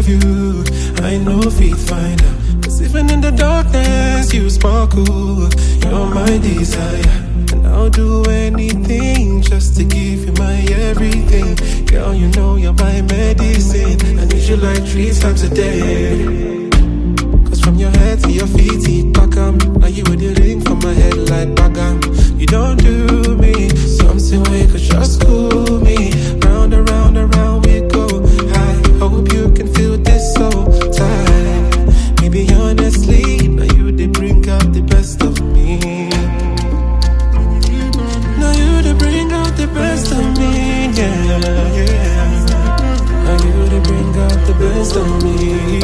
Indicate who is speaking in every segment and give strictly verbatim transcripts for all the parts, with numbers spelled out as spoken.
Speaker 1: of you, I know feet find out. Cause even in the darkness, you sparkle. You're my desire. And I'll do anything just to give you my everything. Girl, you know you're my medicine. I need you like three times a day. Cause from your head to your feet, eat Bagam. Now you with the ring from my head like Bagam. You don't do me something we could just cool me. Round and round and round we go. I hope you can feel this so tight. Maybe honestly, now you they bring out the best of me. Now you they bring out the best of me, yeah, yeah. Now you they bring out the best of me.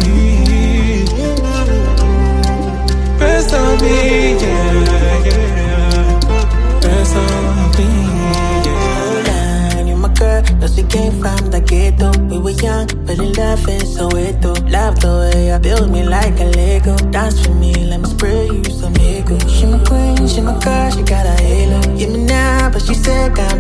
Speaker 1: Best of me, yeah, yeah. Best of me, yeah.
Speaker 2: You're my girl, cause we came from the ghetto. We were young, but in love and Soweto. Love the way you build me like a Lego. Dance for me, let me spray you some ego. She my queen, she my girl, she got a halo. Give me now, but she said, God,